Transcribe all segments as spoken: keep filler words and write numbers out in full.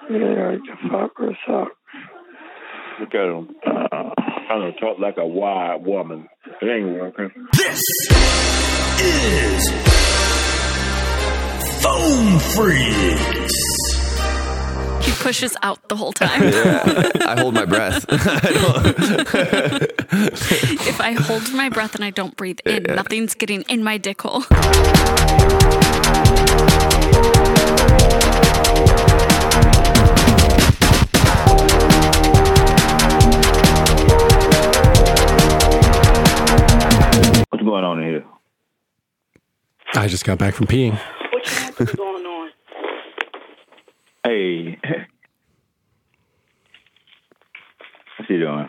They like to fuck or suck. Look at him. Uh, trying to talk like a wild woman. It ain't working. This is Phone Freaks. He pushes out the whole time. Yeah, I hold my breath. I If I hold my breath and I don't breathe in, yeah. nothing's getting in my dick hole. What's going on in here? I just got back from peeing. What's going on? Hey. What's you doing?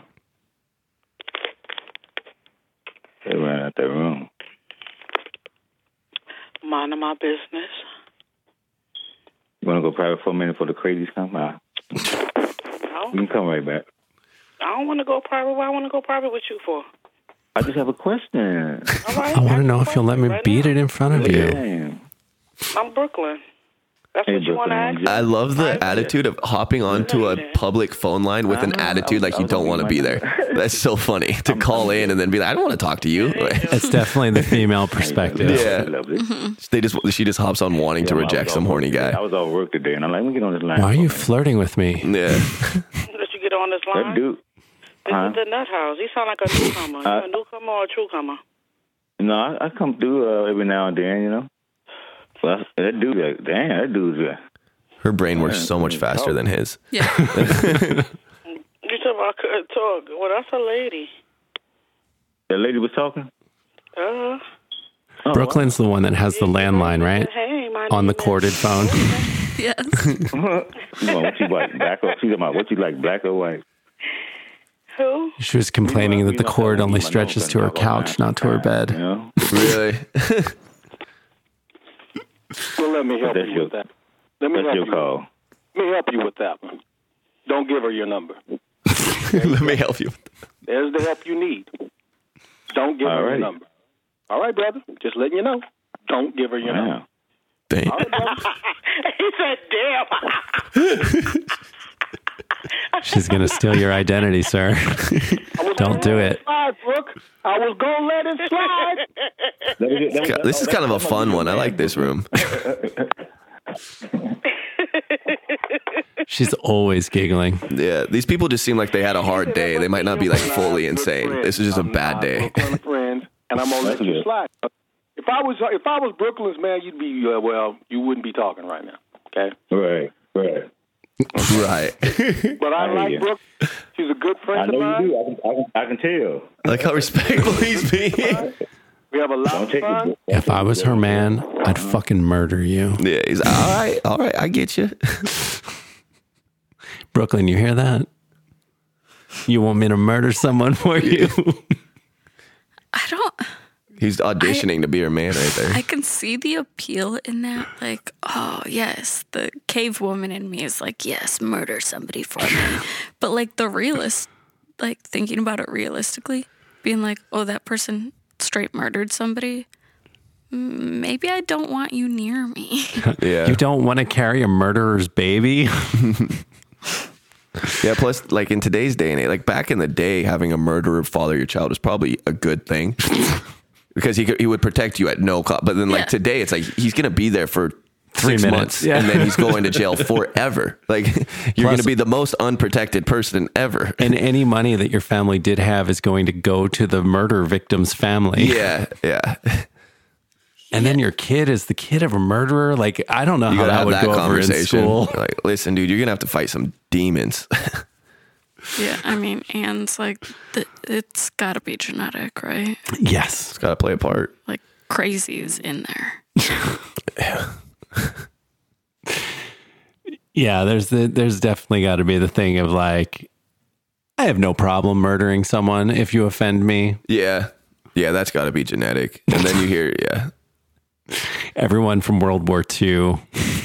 They ran out that room. Minding my business. You want to go private for a minute before the crazies come out? No. You can come right back. I don't want to go private. Why I want to go private with you for? I just have a question. All right, I want to know if you'll let me right beat now. it in front of you. Damn. I'm Brooklyn. That's Hey, what you want to Brooklyn. ask? I love the Right. attitude of hopping onto a public phone line with an I know. attitude like I you was don't gonna want to be be my- there. That's so funny to call in and then be like, I don't want to talk to you. Like, It's definitely the female perspective. Yeah. Lovely. they just she just hops on wanting to Yeah, I reject was some off horny work today. I guy. was off work today, and I'm like, let me get on this line. Why are for a you minute. flirting with me? Yeah. That you get on this line? That dude. This Huh? is the nut house. You sound like a newcomer. You Uh, a newcomer or a true comer? No, I, I come through uh, every now and then, you know. Well, that dude, like, damn, that dude's uh, Her brain works so much faster than his. Yeah. You talking about I couldn't talk. Well, that's a lady. that lady was talking. Uh, Oh, Brooklyn's the one that has the landline, right? Hey, my On name the is- corded phone. Yes. wow. What you like, black or she's about what you like, black or white? Who? She was complaining that the cord only stretches to her couch, not to her You bed. know? Really? Well, let me help That's you your, with that. Let me that's help your you. call. Let me help you with that one. Don't give her your number. Let me help you. There's the help you need. Don't give All her right. your number. All right, brother. Just letting you know. Don't give her your Wow. number. Dang. All right, brother. He said, damn. She's going to steal your identity, sir. Don't do it. Slide, Brooke. I was going to let it slide. Let me get- let me- This is kind of a fun one. I like this room. She's always giggling. Yeah, these people just seem like they had a hard day. They might not be like fully insane. This is just a bad day. Brooklyn friends, and I'm gonna let you slide. If I was if I was Brooklyn's man, you'd be uh, well, you wouldn't be talking right now. Okay. Right, right. Right. But I I like hear you. Brooke. She's a good I friend know of mine. you do. I can, I can, I can tell. Like how respectful he's being. We have a lot Don't of take fun. it. If I was her man, I'd fucking murder you. Yeah, he's all right. All right, I get you. Brooklyn, you hear that? You want me to murder someone for you? I don't... He's auditioning to be her man right there. I can see the appeal in that. Like, oh, yes, the cave woman in me is like, yes, murder somebody for me. But, like, the realist, like, thinking about it realistically, being like, oh, that person straight murdered somebody, mm, maybe I don't want you near me. Yeah. You don't want to carry a murderer's baby? Yeah, plus, like, in today's day and age, like, back in the day, having a murderer father your child was probably a good thing. Because he could, he would protect you at no cost. But then, like, Yeah. today, it's like he's going to be there for Three six minutes, months. yeah. And then he's going to jail forever. Like, you're Plus- going to be the most unprotected person ever. And any money that your family did have is going to go to the murder victim's family. Yeah, yeah. And then your kid is the kid of a murderer. Like, I don't know You how got to that have would that go over in conversation. school. Like, listen, dude, you're going to have to fight some demons. Yeah, I mean, Anne's like, th- it's got to be genetic, right? Yes. It's got to play a part. Like, crazy's in there. Yeah, there's the, there's definitely got to be the thing of like, I have no problem murdering someone if you offend me. Yeah. Yeah, that's got to be genetic. And then you hear, yeah. Everyone from World War Two.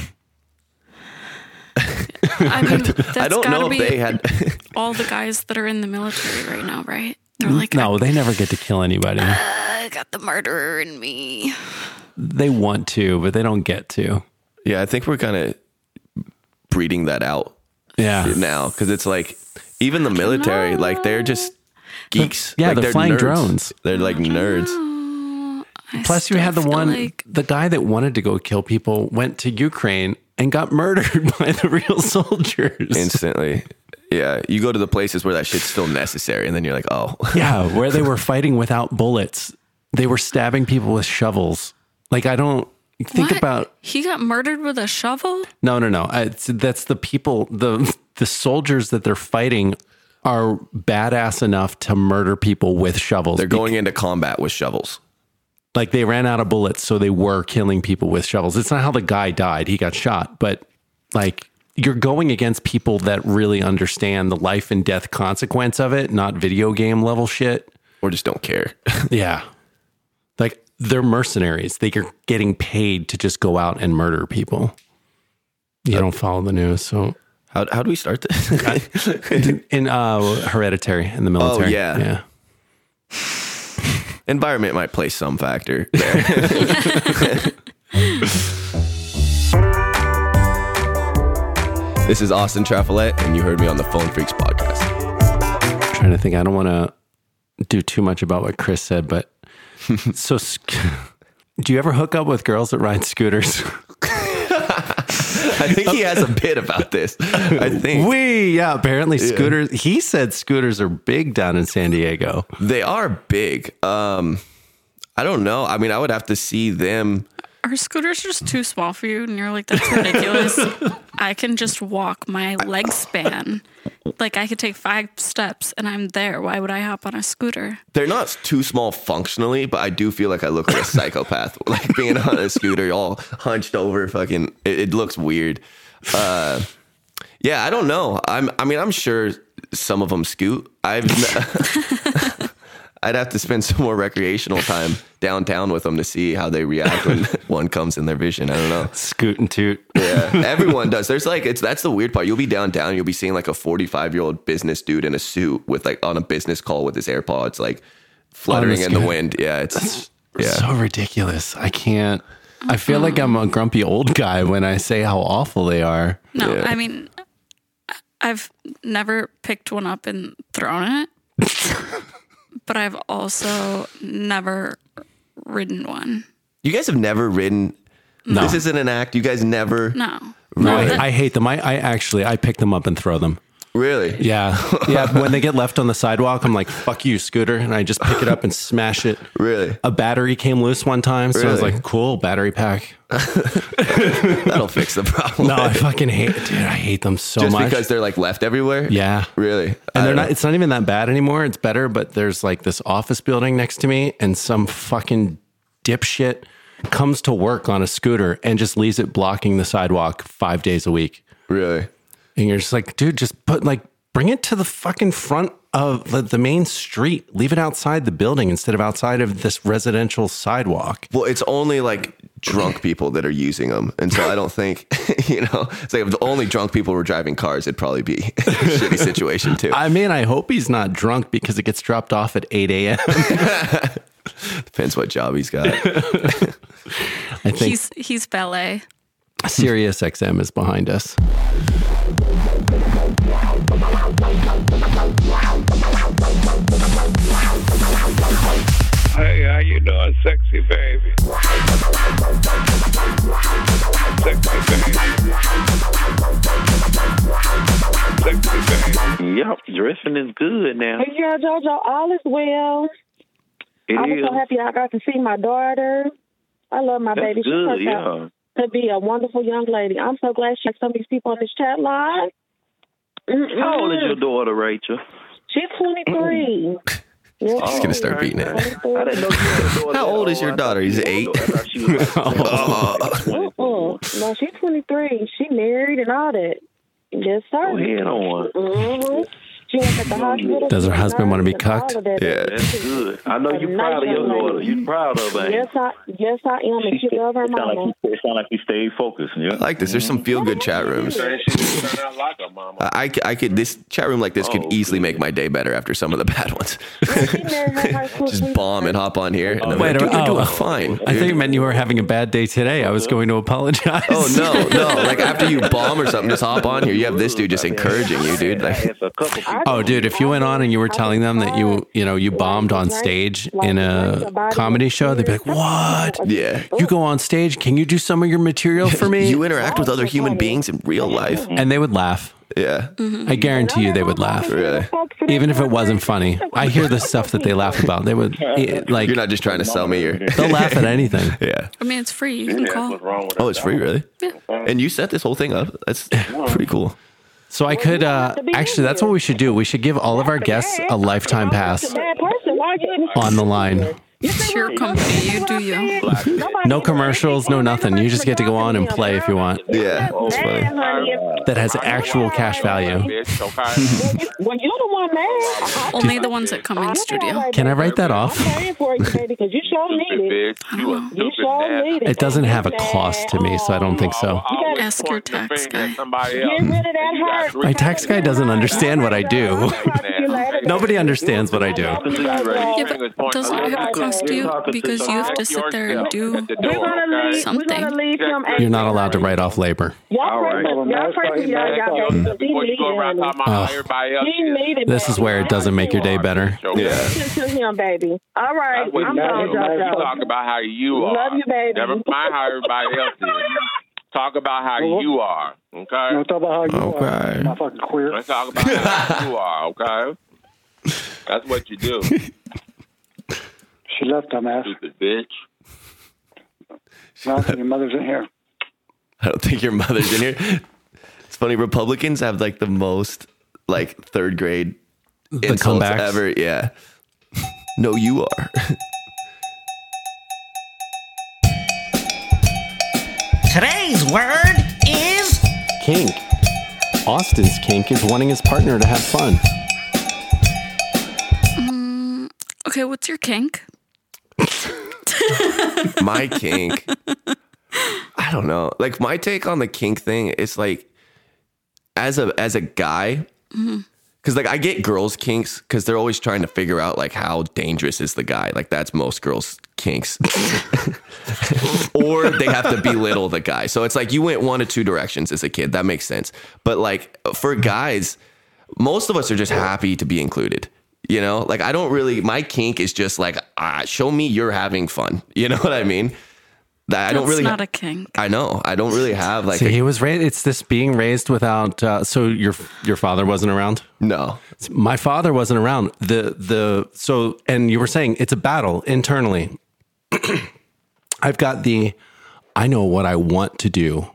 I mean, that's I don't gotta know be if they had. all the guys that are in the military right now, right? They're like, No, they never get to kill anybody. I got the murderer in me. They want to, but they don't get to. Yeah, I think we're kind of breeding that out Yeah. now because it's like even the military, like they're just geeks. Yeah, like, they're, they're flying nerds. drones. They're like nerds. Oh, I Plus, you still had the feel one, like- the guy that wanted to go kill people went to Ukraine and got murdered by the real soldiers. Instantly. Yeah, you go to the places where that shit's still necessary, and then you're like, oh. Yeah, where they were fighting without bullets. They were stabbing people with shovels. Like, I don't think What? about... He got murdered with a shovel? No, no, no. I, it's, that's the people, the the soldiers that they're fighting are badass enough to murder people with shovels. They're going into combat with shovels. Like, they ran out of bullets, so they were killing people with shovels. It's not how the guy died. He got shot. But, like, you're going against people that really understand the life and death consequence of it, not video game level shit. Or just don't care. Yeah. Like, they're mercenaries. They are getting paid to just go out and murder people. You don't follow the news, so... How how do we start this? in uh, Hereditary, in the military. Oh, yeah. Yeah. Environment might play some factor there. This is Austin Traffolet, and you heard me on the Phone Freaks podcast. I'm trying to think. I don't want to do too much about what Chris said, but so sc- do you ever hook up with girls that ride scooters? I think he has a bit about this. I think We, yeah, apparently scooters. He said scooters are big down in San Diego. they are big. Um, I don't know. I mean, I would have to see them. Are scooters just too small for you? And you're like, that's ridiculous. I can just walk my leg span. Like, I could take five steps and I'm there. Why would I hop on a scooter? They're not too small functionally, but I do feel like I look like a psychopath. Like being on a scooter, all hunched over, fucking. It, it looks weird. Uh, yeah, I don't know. I'm. I mean, I'm sure some of them scoot. I've. I'd have to spend some more recreational time downtown with them to see how they react when one comes in their vision. I don't know. Scoot and toot. Yeah, everyone does. There's like, it's that's the weird part. You'll be downtown, you'll be seeing like a forty-five year old business dude in a suit with like on a business call with his AirPods, like fluttering in the sky. wind. Yeah, it's yeah. So ridiculous. I can't. I feel like I'm a grumpy old guy when I say how awful they are. No, Yeah. I mean, I've never picked one up and thrown it, but I've also never ridden one. You guys have never ridden. No. This isn't an act. You guys never No. No, No, that- I, I hate them. I, I actually I pick them up and throw them. really. Yeah, yeah. When they get left on the sidewalk, I'm like, "Fuck you, scooter!" And I just pick it up and smash it. Really? A battery came loose one time, so I was Really? like, "Cool, battery pack." That'll fix the problem. No, I fucking hate, dude. I hate them so Just much. because they're like left everywhere. Yeah, Really. I and they're don't not. know. It's not even that bad anymore. It's better, but there's like this office building next to me, and some fucking dipshit comes to work on a scooter and just leaves it blocking the sidewalk five days a week. Really. And you're just like, dude, just put like bring it to the fucking front of the, the main street. Leave it outside the building instead of outside of this residential sidewalk. Well, it's only like drunk people that are using them. And so I don't think, you know, it's like if the only drunk people were driving cars, it'd probably be a shitty situation too. I mean, I hope he's not drunk because it gets dropped off at eight a.m. Depends what job he's got. I think He's he's ballet. Sirius X M is behind us. Hey, how you doing, sexy baby? Sexy baby. Sexy baby. Yep, dressing is good now. Hey, yeah, JoJo, all is well. It I was is. so happy I got to see my daughter. I love my That's baby. She good, turned yeah. out to be a wonderful young lady. I'm so glad she had some of these people on this chat line. Mm-mm. How old is your daughter, Rachel? She's twenty-three. Yes, She's gonna start beating it. I didn't know you had a daughter. How old is your I daughter? thought He's she was eight. older. I thought she was like Uh-uh. No, she's twenty-three. She married and all that. Yes, sir. Go ahead on. Mm-hmm. She was at the hospital. Does her husband want to be cucked? Yeah. That's good. I know you're proud of your daughter. You're proud of her. Yes, I, yes, I am, and she love her It sound like mama. you, it sound like you stayed focused. Yeah. I like this. There's some feel good chat rooms. Saying she turned out like her mama. I, I could this chat room like this could Oh, easily make my day better after some of the bad ones. She married her high school Just sweetheart. bomb and hop on here. And I'm Wait, like, dude, you're oh. doing fine. I think it meant you were having a bad day today. I was going to apologize. Oh no, no! Like after you bomb or something, just hop on here. You have this dude just encouraging you, dude. Like, It's a couple people. Oh, dude, if you went on and you were telling them that you, you know, you bombed on stage in a comedy show, they'd be like, "What? yeah, You go on stage? Can you do some of your material for me?" you interact with other human beings in real life. And they would laugh. Yeah, I guarantee you they would laugh. really. Even if it wasn't funny. I hear the stuff that they laugh about. They would, eh, like, You're not just trying to sell me your. they'll laugh at anything. Yeah. I mean, it's free. You can call. What's wrong with Oh, it's free, really? Yeah. And you set this whole thing up. That's pretty cool. So I could, uh, actually, that's what we should do. We should give all of our guests a lifetime pass Bad person. Why you on the line. It's your company. You do you. No commercials, no nothing. You just get to go on and play if you want. Yeah, it's funny. That has actual cash value. Bitch, okay? Well, you're the one mad. Only the ones that come in studio. Can I write that off? I'm praying for you, baby, because you sure need it. Bitch, you a You stupid sure ass. need it. It doesn't have a cost to me, so I don't think so. Always Ask your pointing the tax finger at guy. somebody Get else. rid of that You got hurt. three My tax guy doesn't understand what I do. Nobody understands what I do. Yeah, but doesn't it have a cost to you? Because you have to sit there and do We're gonna leave. something. We're gonna leave him. at- You're not allowed to write off labor. Y'all pray for y'all pray for y'all. Y'all got Before you go around talking about how everybody else He is. needed This is where it doesn't make your day better. Yeah. Listen to him, baby. All right, That's what I'm you gone, do. You JoJo. talk about how you are. Love you, baby. Never mind how everybody else is. Talk about how you are. Okay? Let's talk about how you Okay. are. My fucking queer. Let's talk about how you are. Okay? That's what you do. She left, dumbass. Stupid bitch. No, your mother's in here. I don't think your mother's in here. It's funny. Republicans have like the most like third grade The insults comebacks. ever. Yeah. No, you are. Today's word is Kink. Austin's kink is wanting his partner to have fun. Okay, what's your kink? My kink. I don't know. Like my take on the kink thing is like, as a as a guy, because like I get girls' kinks because they're always trying to figure out like how dangerous is the guy. Like that's most girls' kinks, or they have to belittle the guy. So it's like you went one of two directions as a kid. That makes sense. But like for guys, most of us are just happy to be included. You know, like I don't really, my kink is just like, ah, show me you're having fun. You know what I mean? That I don't That's really, not a kink. I know. I don't really have like, See, a, he was raised. It's this being raised without. Uh, so your your father wasn't around. no. My father wasn't around. The the so and you were saying it's a battle internally. I've got the. I know what I want to do.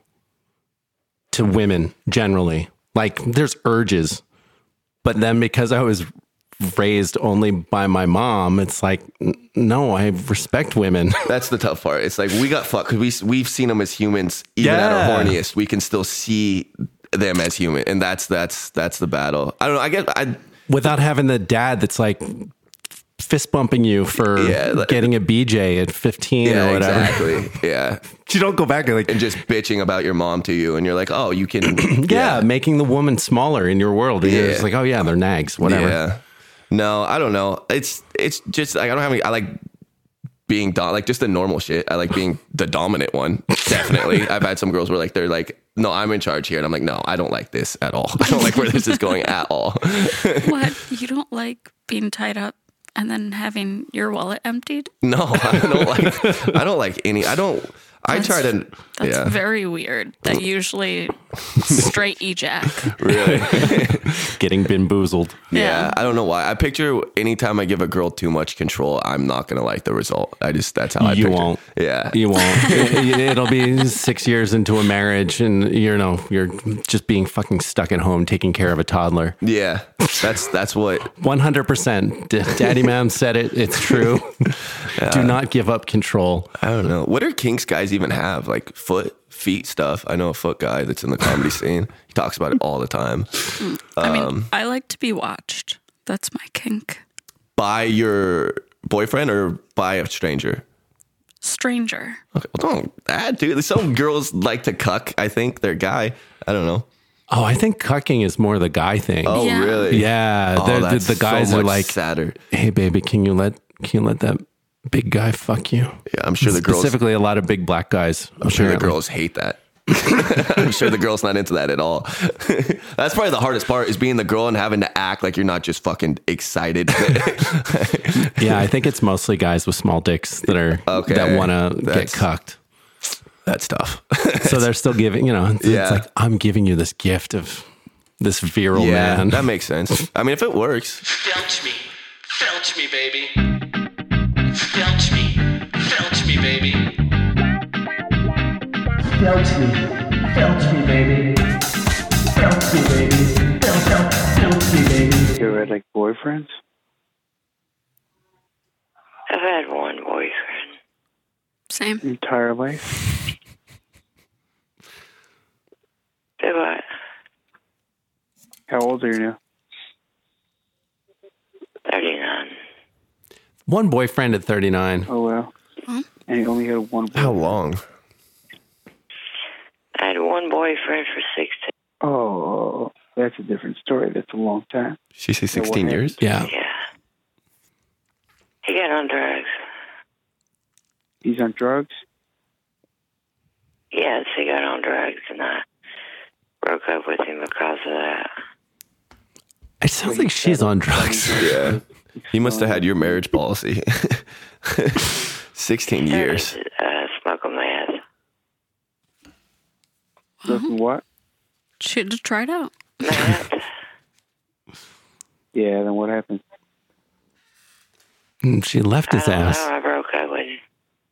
To women generally, like there's urges, but then because I was raised only by my mom, it's like n- no, I respect women. That's the tough part. It's like we got fucked because we, we've seen them as humans. Even at Yeah. our horniest, we can still see them as human. And that's, that's, that's the battle. I don't know. I guess I, Without having the dad that's like fist bumping you for Yeah, like- getting a B J at fifteen yeah, or whatever. exactly. Yeah. You don't go back and like And just bitching about your mom to you. And you're like, oh, you can. yeah, making the woman smaller in your world. And you're Yeah. just like, oh yeah, they're nags, whatever. Yeah. No, I don't know. It's it's just like I don't have any. I like being dom- like just the normal shit. I like being the dominant one. Definitely. I've had some girls where like they're like, no, I'm in charge here, and I'm like, no, I don't like this at all. I don't like where this is going at all. What? You don't like being tied up and then having your wallet emptied? No, I don't like. I don't like any. I don't. I try to. That's yeah. very weird. That usually straight ejac. Really. Getting bamboozled. Yeah, Yeah. I don't know why. I picture anytime I give a girl too much control, I'm not gonna like the result. I just that's how I You picture. won't. Yeah, You won't. It, it'll be six years into a marriage, and you know you're just being fucking stuck at home taking care of a toddler. yeah. That's that's what. One hundred percent. Daddy Mam said it. It's true. Do not give up control. I don't know. What are kinks guys guys even have? Like foot, feet stuff. I know a foot guy that's in the comedy scene. He talks about it all the time. I mean, Um, I like to be watched. That's my kink. by your boyfriend or by a stranger? Stranger. Okay, well, don't add to it. Some girls like to cuck. I think their guy. I don't know. Oh, I think cucking is more the guy thing. Oh, Yeah. really? Yeah, Oh, they're- the, that's the guys so are much like, sadder. "Hey, baby, can you let can you let that big guy fuck you?" Yeah, I'm sure the girls. Specifically, a lot of big black guys. I'm sure the apparently. girls hate that. I'm sure the girl's not into that at all. That's probably the hardest part is being the girl and having to act like you're not just fucking excited. Yeah, I think it's mostly guys with small dicks that are Okay, that want to get that's- cucked. That's tough. So they're still giving, you know, it's, Yeah. it's like, I'm giving you this gift of this virile Yeah, man. that makes sense. I mean, if it works. Felch me. Felch me, baby. Felch me. Felch me, baby. Felch me. Felch me, baby. Felch me, baby. Fel, fel, felch me, baby. You ever had like boyfriends? I've had one boyfriend. Same. Entire life? Do what? How old are you now? thirty-nine. One boyfriend at thirty-nine. Oh, well. And you only had one boyfriend? How long? I had one boyfriend for sixteen. Oh, that's a different story. That's a long time. She say So what sixteen happened? years? Yeah. Yeah. He got on drugs. He's on drugs? Yes, he got on drugs, and I broke up with him because of that. It sounds like she's on drugs. Yeah. He must have had your marriage policy. sixteen years. Uh, smoking meth. Looking what? Should have tried out. Meth. Yeah, then what happened? And she left his I don't ass. know, I broke up with him.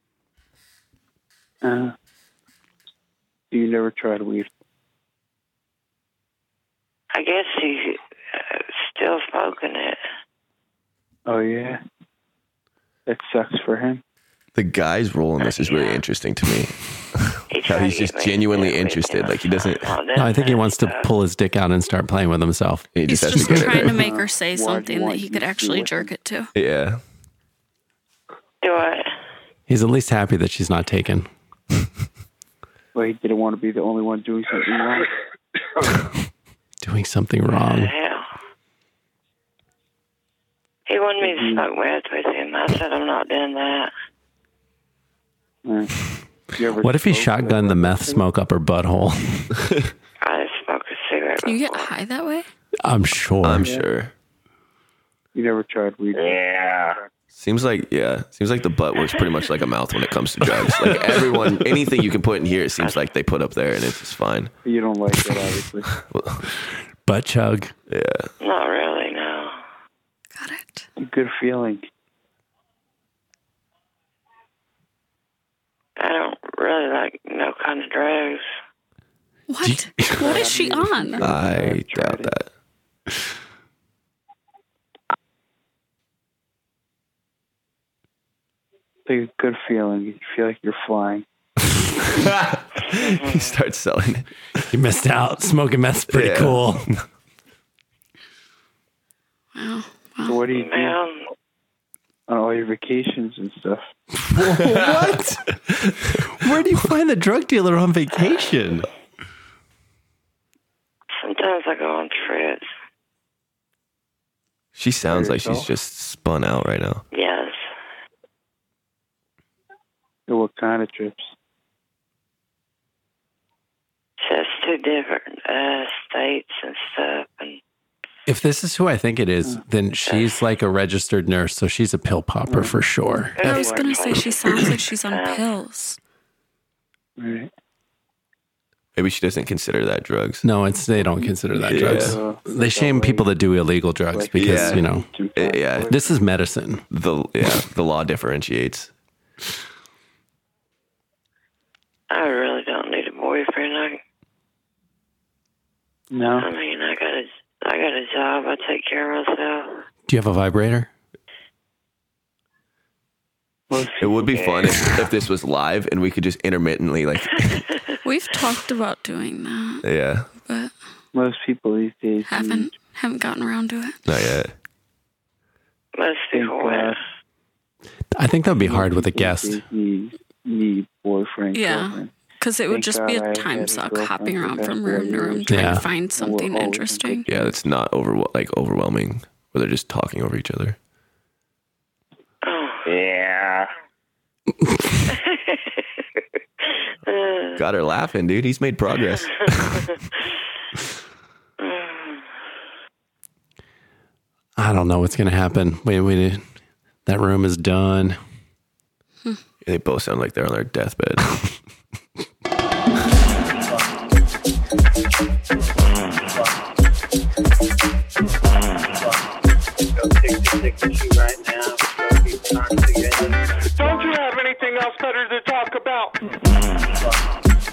Uh, you never tried weed? I guess he's uh, still smoking it. Oh, yeah? That sucks for him. The guy's role in this is really interesting to me. He How tried he's to just get me genuinely to do interested. everything. Like he doesn't. Oh, No, I think he wants to pull his dick out and start playing with himself. He He's just has just to get trying it. to make her say Why do you something that want he you could to actually do it? jerk it to. Yeah. Do what? He's at least happy that she's not taken. Well, he didn't want to be the only one doing something wrong. Doing something wrong. Hell. He wanted me to smoke meth with him. I said, I'm not doing that. Uh, you ever What if he smoked shotgunned the like meth that? smoke up her butthole? I smoked a cigarette. Can you get before. high that way? I'm sure. I'm sure. You never tried weed? Yeah. Seems like yeah. Seems like the butt works pretty much like a mouth when it comes to drugs. Like everyone, anything you can put in here, it seems like they put up there, and it's just fine. You don't like it, obviously. Butt chug. Yeah. Not really, no. Got it. A good feeling. I don't really like no kind of drugs. What? What is she on? I doubt that. It's a good feeling. You feel like you're flying. He starts selling it. You missed out. Smoking meth's pretty Yeah. cool. Wow. So what do you do Man, on all your vacations and stuff? What? Where do you find the drug dealer on vacation? sometimes I go on trips. She sounds By like she's yourself? just spun out right now. Yes. So what kind of trips? Just two different uh, states and stuff. And If this is who I think it is, then she's like a registered nurse, so she's a pill popper for sure. I was gonna say she sounds like she's on pills. Right. Maybe she doesn't consider that drugs. No, it's they don't consider that Yeah. drugs. Uh, They shame people that do illegal drugs because Yeah. you know Uh, yeah. this is medicine. The yeah, the law differentiates. I really don't need a boyfriend. I, No. I mean, I got a, I got a job. I take care of myself. Do you have a vibrator? It would be fun if, if this was live and we could just intermittently like. We've talked about doing that. Yeah. But most people these days haven't need, haven't gotten around to it. Not yet. Let's see what. I think that would be hard with a guest. Need, need boyfriend, Yeah. girlfriend. Because it would Thank just be God I a had time a suck girlfriend hopping for around the from past room to four room years. trying Yeah. to find something always interesting. Yeah, it's not over like overwhelming where they're just talking over each other. Yeah. Got her laughing, dude. He's made progress. I don't know what's going to happen. Wait, wait. That room is done. They both sound like they're on their deathbed. Don't you have anything else better to talk about?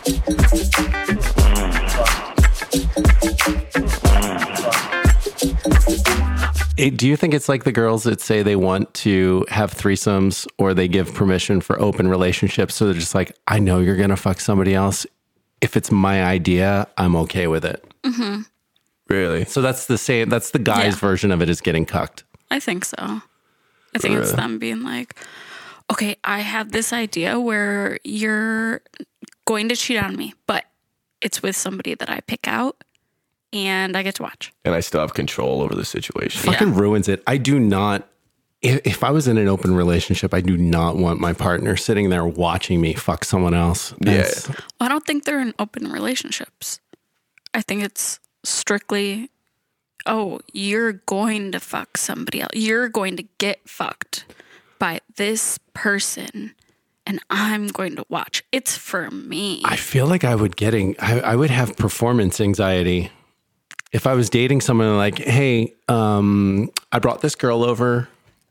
Hey, do you think it's like the girls that say they want to have threesomes or they give permission for open relationships? So they're just like, I know you're going to fuck somebody else. If it's my idea, I'm okay with it. Mm-hmm. Really? So that's the same. That's the guy's Yeah. version of it is getting cucked. I think so. I think it's Really? them being like, okay, I have this idea where you're going to cheat on me, but it's with somebody that I pick out and I get to watch. And I still have control over the situation. Fucking ruins it. I do not. If, if I was in an open relationship, I do not want my partner sitting there watching me fuck someone else. That's- Well, I don't think they're in open relationships. I think it's strictly, oh, you're going to fuck somebody else. You're going to get fucked by this person and I'm going to watch. It's for me. I feel like I would getting. I, I would have performance anxiety if I was dating someone like, hey, um, I brought this girl over.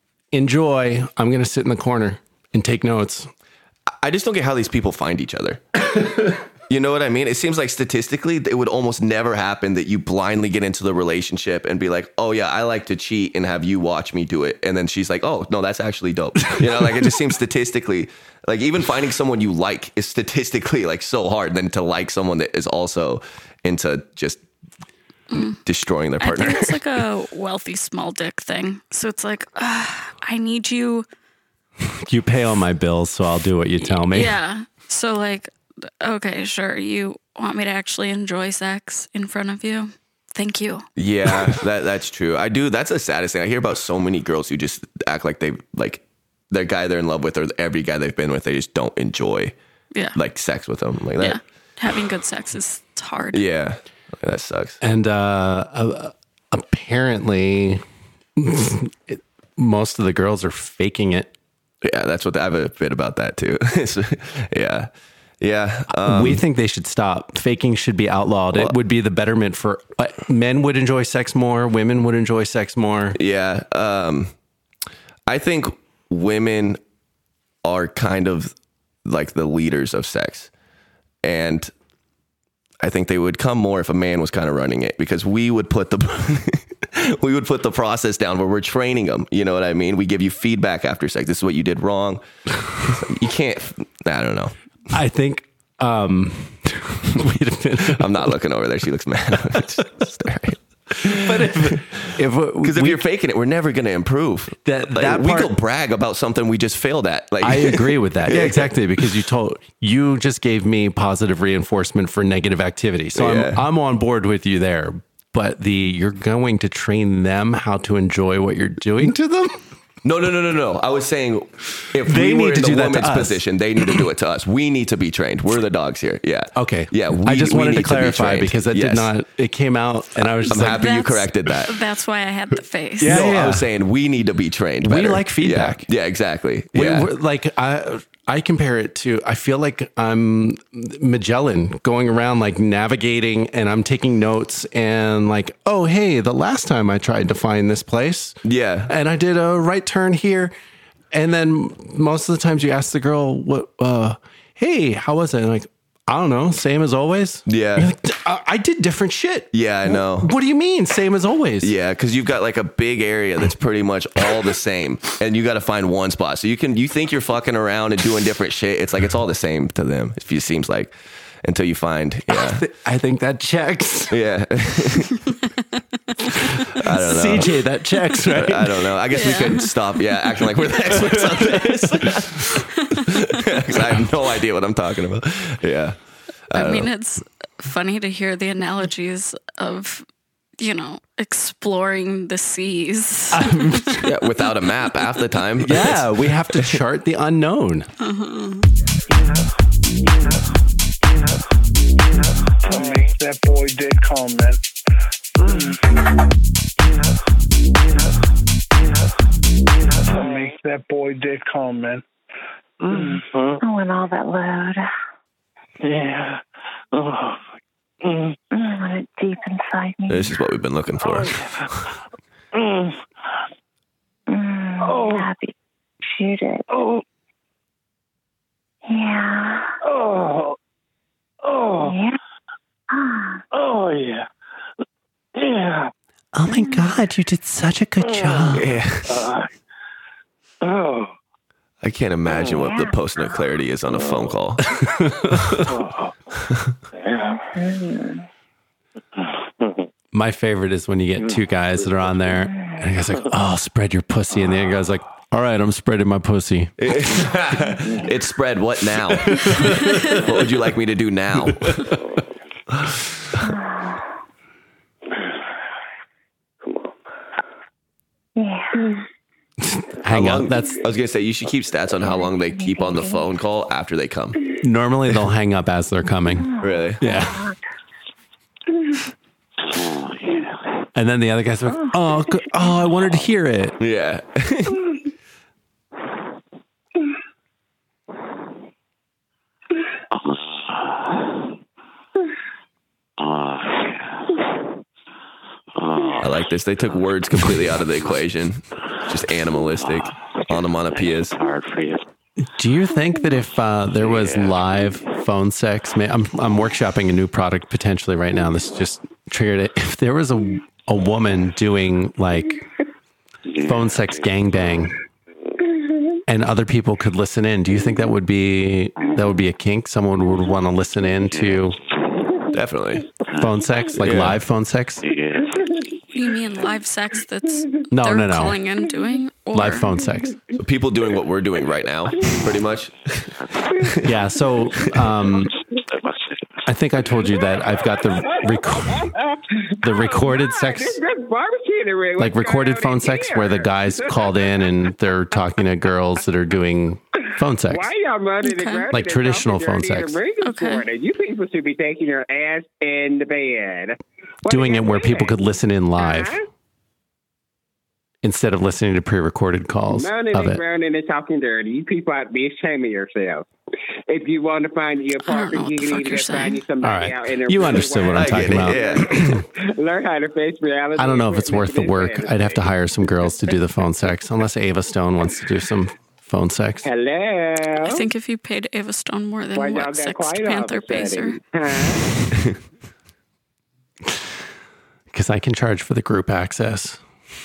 Enjoy. I'm going to sit in the corner and take notes. I just don't get how these people find each other. You know what I mean? It seems like statistically, it would almost never happen that you blindly get into the relationship and be like, oh yeah, I like to cheat and have you watch me do it. And then she's like, oh no, that's actually dope. You know, like it just seems statistically, like even finding someone you like is statistically like so hard than to like someone that is also into just destroying their I partner. think it's like a wealthy small dick thing. So it's like, uh, I need you. You pay all my bills, so I'll do what you tell me. Yeah. So like, okay, sure. You want me to actually enjoy sex in front of you? Thank you. Yeah, that that's true. I do. That's the saddest thing. I hear about so many girls who just act like they like the guy they're in love with or every guy they've been with. They just don't enjoy Yeah. like sex with them like Yeah. that. Having good sex is it's hard. Yeah, that sucks. And uh, uh, apparently, it, most of the girls are faking it. Yeah, that's what I have a bit about that too. yeah, yeah. Um, we think they should stop. Faking should be outlawed. Well- it would be the betterment for uh, men. Would enjoy sex more. Women would enjoy sex more. Yeah, um, I think women are kind of like the leaders of sex, and I think they would come more if a man was kind of running it, because we would put the we would put the process down where we're training them. You know what I mean? We give you feedback after sex. This is what you did wrong. You can't. I don't know. I think. Um, wait a minute. I'm not looking over there. She looks mad. But if if because if we- you're faking it, we're never going to improve. That Like, that we part- could brag about something we just failed at. Like I agree with that. Yeah, exactly. Because you told you just gave me positive reinforcement for negative activity. So Yeah. I'm I'm on board with you there. But the you're going to train them how to enjoy what you're doing to them. No, no, no, no, no. I was saying if They we were need to in the do that to woman's us. position, they need to do it to us. We need to be trained. We're the dogs here. Yeah. Okay. Yeah. We, I just we wanted to need be clarify trained. because that did Yes. not. It came out, and I was just I'm like, happy you That's- corrected that. That's why I had the face. Yeah, no, yeah. I was saying we need to be trained. We Better. like feedback. Yeah, yeah exactly. We- Yeah. we're- like I, I compare it to. I feel like I'm Magellan going around like navigating, and I'm taking notes, and like, oh hey, the last time I tried to find this place, Yeah. and I did a right turn here, and then most of the times you ask the girl, what, uh, hey, how was it? And like, I don't know. Same as always. Yeah. You're like, I, I did different shit. Yeah, I know. What do you mean? Same as always. Yeah, because you've got like a big area that's pretty much all the same, and you got to find one spot. So you can you think you're fucking around and doing different shit. It's like it's all the same to them. It seems like until you find. Yeah, I, th- I think that checks. Yeah. I don't know. C J, that checks, right? I don't know. I guess Yeah. we could stop. Yeah, acting like we're the experts on this. 'Cause I have no idea what I'm talking about. Yeah. I, I don't mean, know. it's funny to hear the analogies of, you know, exploring the seas. Yeah, without a map half the time. Yeah, we have to chart the unknown. Uh-huh. Tell me that boy did comment. Tell me that boy did comment. Oh, and all that load. Yeah. Oh. Mm. I want it deep inside me. This is what we've been looking for. Mm. Mm, Oh. happy. Shoot it. Oh. Yeah. Oh. Oh. Yeah. Ah. Oh, yeah. Yeah. Oh my God, you did such a good job. Yeah. Uh, oh. I can't imagine what the post-nut clarity is on a phone call. Oh. Yeah. Mm. My favorite is when you get two guys that are on there, and the guy's like, "Oh, spread your pussy," and the other guy's like, "All right, I'm spreading my pussy." It's spread. What now? What would you like me to do now? Yeah. Hang How up. long- That's I was gonna say you should keep stats on how long they keep on the phone call after they come. normally they'll hang up as they're coming. Really? Yeah. And then the other guy's like, "Oh, good. Oh, I wanted to hear it." Yeah. I like this. They took words completely out of the equation. Just animalistic. Onomatopoeias. Hard for you. Do you think that if uh, there was live phone sex, may- I'm I'm workshopping a new product potentially right now. This just triggered it. If there was a a woman doing like phone sex gangbang, and other people could listen in, do you think that would be that would be a kink? Someone would want to listen in to Definitely. phone sex, like Yeah. live phone sex, You mean live sex that's No, they're no, no. calling in doing? Or, live phone sex. So people doing what we're doing right now, pretty much. Yeah. So um, I think I told you that I've got the rec- the recorded sex, like recorded phone sex, where the guys called in and they're talking to girls that are doing phone sex. Why y'all running Okay. the ground Like and traditional talking phone dirty sex. and ringing Okay. for it? You people should be taking your ass in the bed. What Doing the it hell where is people that? could listen in live Huh? instead of listening to pre-recorded calls Running of and it. grounding and talking dirty. You people ought to be ashamed of yourselves. If you want to find your I don't partner, know what you the can fuck either you're find you saying. somebody All right. out in the You real understood what I'm world. I talking get about. it, yeah. Learn how to face reality. I don't know if it's and worth the quit work. living I'd have to fantasy. hire some girls to do the phone sex, unless Ava Stone wants to do some phone sex. Hello. I think if you paid Ava Stone more than Why y'all what got Sex quiet all of Panther a pays her. sudden? Huh? Because I can charge for the group access.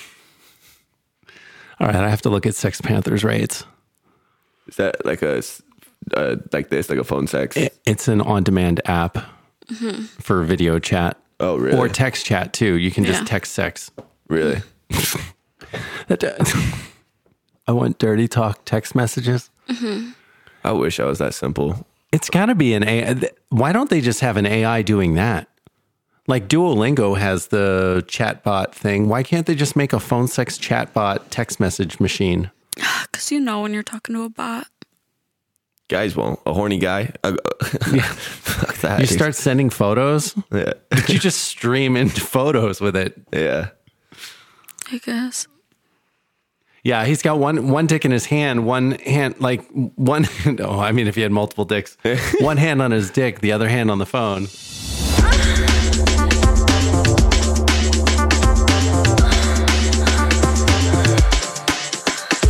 All right, I have to look at Sex Panther's rates. Is that like a uh, like this, like a phone sex? It, it's an on-demand app Mm-hmm. for video chat. Oh, really? Or text chat too. You can just Yeah. text sex. Really? That- I want dirty talk text messages. I wish I was that simple. It's got to be an A I. Why don't they just have an A I doing that? Like Duolingo has the chatbot thing. Why can't they just make a phone sex chatbot text message machine? Because you know when you're talking to a bot. Guys won't. A horny guy? Uh, fuck that. You start sending photos. Yeah. You just stream into photos with it. Yeah. I guess. Yeah, he's got one one dick in his hand, one hand like one. Oh, I mean, if he had multiple dicks, one hand on his dick, the other hand on the phone.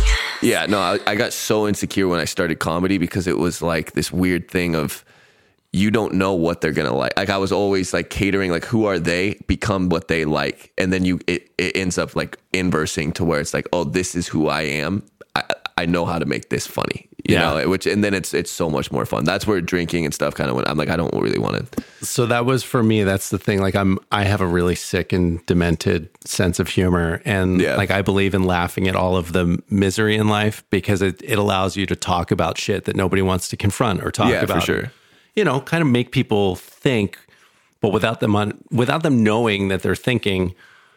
Yeah, no, I, I got so insecure when I started comedy because it was like this weird thing of you don't know what they're gonna like. Like I was always like catering, like who are they, become what they like, and then you it, it ends up like inversing to where it's like, oh, this is who I am. I, I know how to make this funny, you Yeah. know. Which and then it's it's so much more fun. That's where drinking and stuff kind of went. I'm like, I don't really want to. So that was for me. That's the thing. Like I'm, I have a really sick and demented sense of humor, and Yeah. like I believe in laughing at all of the misery in life because it it allows you to talk about shit that nobody wants to confront or talk Yeah, about. for sure. You know, kind of make people think, but without them on, without them knowing that they're thinking.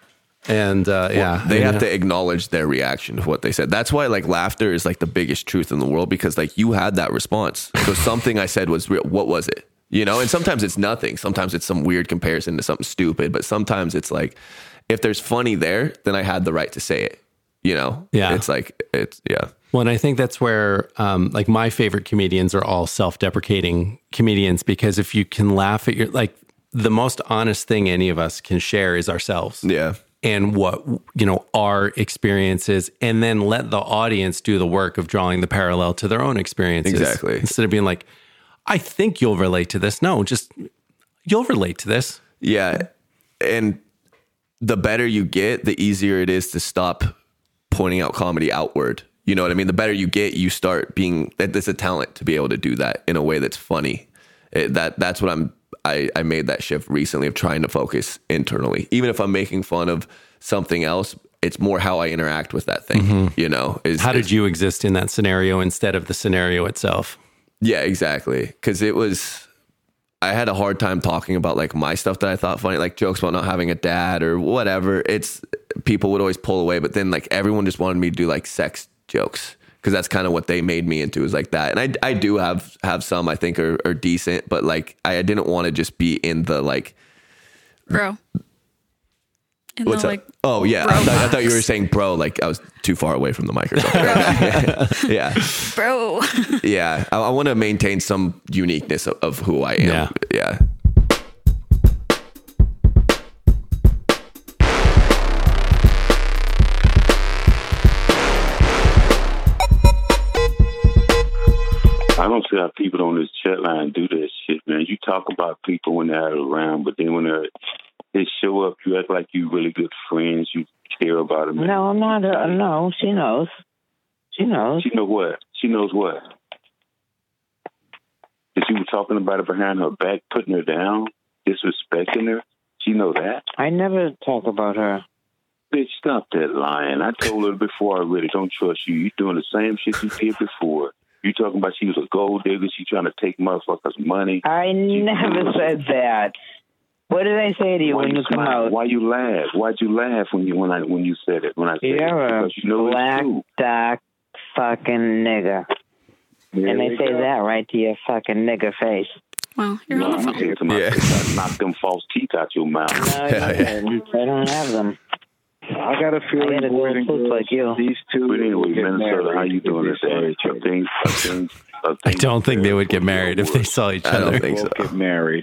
And uh, yeah, They I have mean, to acknowledge their reaction to what they said. That's why like laughter is like the biggest truth in the world, because like you had that response. So something I said was real. What was it? You know, and sometimes it's nothing. Sometimes it's some weird comparison to something stupid, but sometimes it's like, if there's funny there, then I had the right to say it. You know? Yeah. It's like, it's, yeah. Well, and I think that's where, um, like, my favorite comedians are all self-deprecating comedians, because if you can laugh at your, like, the most honest thing any of us can share is ourselves. Yeah. And what, you know, our experiences, and then let the audience do the work of drawing the parallel to their own experiences. Exactly. Instead of being like, I think you'll relate to this. No, just, you'll relate to this. Yeah. And the better you get, the easier it is to stop pointing out comedy outward. You know what I mean? The better you get, you start being, that there's a talent to be able to do that in a way that's funny. It, that That's what I'm, I, I made that shift recently of trying to focus internally. Even if I'm making fun of something else, it's more how I interact with that thing, Mm-hmm. you know? Is, How is, did you exist in that scenario instead of the scenario itself? Yeah, exactly. Because it was, I had a hard time talking about like my stuff that I thought funny, like jokes about not having a dad or whatever. It's, people would always pull away, but then like everyone just wanted me to do like sex jokes, because that's kind of what they made me into, is like that. And I, I do have, have some I think are, are decent, but like I, I didn't want to just be in the like, Bro. In what's the, up? like, Oh yeah, bro I thought, I thought you were box. saying bro, like I was too far away from the mic or something. yeah, Bro. yeah. I, I want to maintain some uniqueness of, of who I am. Yeah. yeah. I don't see how people on this chat line do that shit, man. You talk about people when they're around, but then when they're, they show up, you act like you really good friends. You care about them. No, I'm not. Uh, no, she knows. She knows. She know what? She knows what? That you were talking about her behind her back, putting her down, disrespecting her. She know that. I never talk about her. Bitch, stop that lying. I told her before I really don't trust you. You doing the same shit you did before. You talking about she was a gold digger. She trying to take motherfuckers' money. I never said that. What did I say to you Why when you come smile? out? Why you laugh? Why'd you laugh when you when I when you said it? When I said You're it? a Because you know black, it's true. dark, fucking nigger. Yeah, and they there say you go. that right to your fucking nigger face. Well, you're No, on the I'm saying to my Yeah. face, I knock them false teeth out your mouth. No, Yeah, you yeah. didn't. I don't have them. I got a I feeling had a boys gold and tooth girls, like you. these two But anyway, will get Minnesota, married how you if doing they saw today? each I other. think, I think, I I think don't think they would get married if they saw each I other. don't think Both so. get married.